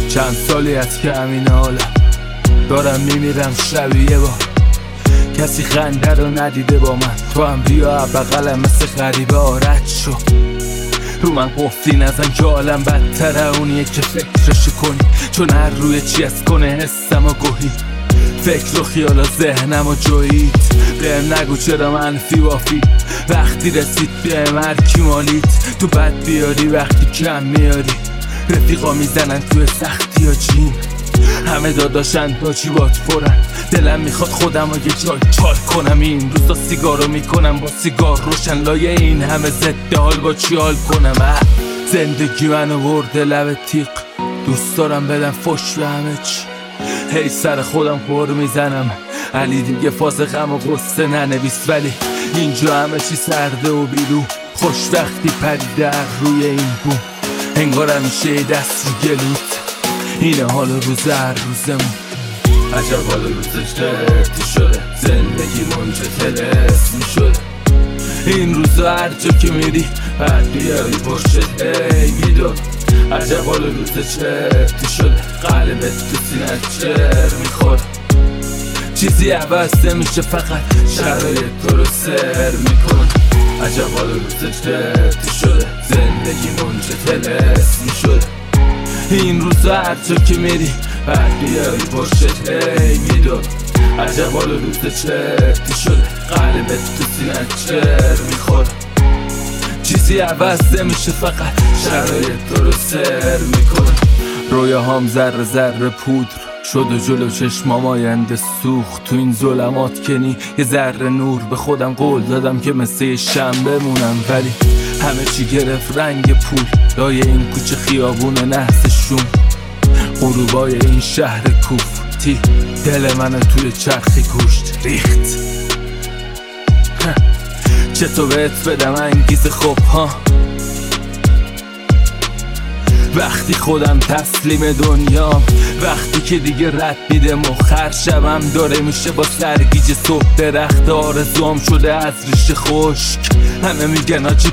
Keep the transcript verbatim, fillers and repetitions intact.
چند سالی از که همین حالم، دارم میمیرم شبیه با کسی خنده رو ندیده با من. تو هم بیا بغلم مثل غریبه آرد شو، رو من قفلی نزن که عالم بدتره اونیه که فکرشو کنی، چون هر روی چی از کنه حسم و گوهی، فکر و خیال و ذهنم و جویید. بهم نگو چرا منفی وافی، وقتی رسید بهم هرکی مالید. تو بد بیاری وقتی کم میاری، رفیقا میزنن توی سختی یا جیم، همه داداشن تا چی بات پرن. دلم میخواد خودم رو یه جای چال کنم، این روزا سیگارو میکنم با سیگار روشن، لایه این همه ضد حال با چی حال کنم. اه زندگی منو برده لب تیغ، دوست دارم بدم فش به همه چی، هی سر خودم خور میزنم. علی دیگه فاز غم و غصه ننویس، ولی اینجا همه چی سرده و بیرو، خوش وقتی پریده روی این بوم، انگار همیشه دست رو گلوت. اینه حال روز هر روزمون، عجب حال روزش ترتی شده، زندگی منجه تلسمی شده. این روزا هر جا که میری بعد بیاری پشت ای میدون، عجب حال روزش ترتی شده، قلبت تو سینه چر میخوره. چیزی عوض نمیشه فقط شرایط تو رو سر میکنه. عجب حال روزش ترتی شده، زندگی منجه تلسمی شده. این روزا هر جا که میری بعد بیاری پشت ای میدون، عجب حال روزش ترتی شده، قلبت تو سینه چر میخوره. چیزی عوض نمیشه فقط شرایط تو رو سر میکنه. رویاهام ذره ذره پودر شد و جلو چشمام آینده سوخت. تو این ظلمات کنی یه ذره نور، به خودم قول دادم که مثل یه شنبه مونم، ولی همه چی گرفت رنگ پول. لای این کوچه خیابون نحس شوم، غروبای این شهر کوفتی، دل من توی چرخی گوشت ریخت. چطور بهت بدم انگیز خوب ها، وقتی خودم تسلیم دنیام، وقتی که دیگه رد میده مخر، شبم داره میشه با سرگیج صبح، درخت آرزوام شده از ریشه خشک. همه میگن آجی